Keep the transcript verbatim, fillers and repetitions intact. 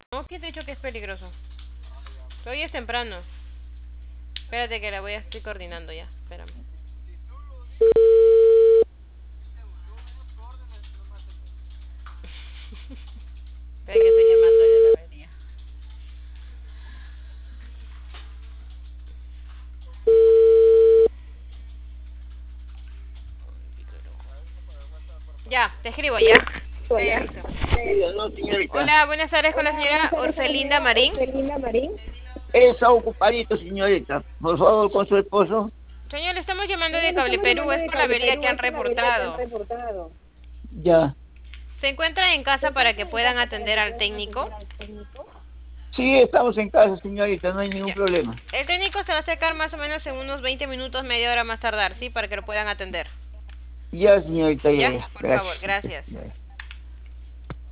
No, ¿quién te ha dicho que es peligroso? Hoy es temprano. Espérate que la voy a estoy coordinando ya. Espérame. Espera que estoy llamando a la avería. Ya, te escribo ya. Te aviso. No, señorita. Hola, buenas tardes con la Hola, buenas señora tardes con la Orcelinda señora Marín. Orfelina Marín. Está ocupadito, señorita. Por favor, con su esposo. Señor, le estamos llamando de Señor, le Cable estamos Perú, llamando es de por la Cable avería Perú, que han es por la avería que han reportado. reportado. Ya. ¿Se encuentra en ¿Se casa para que encuentra en puedan casa para atender que al puedan técnico? atender al técnico? Sí, estamos en casa, señorita, no hay ningún Ya. problema. El técnico se va a acercar más o menos en unos veinte minutos, media hora más tardar, ¿sí? Para que lo puedan atender. Ya, señorita, ya, ¿Ya? ya. Por favor, Gracias. gracias. Ya, ya.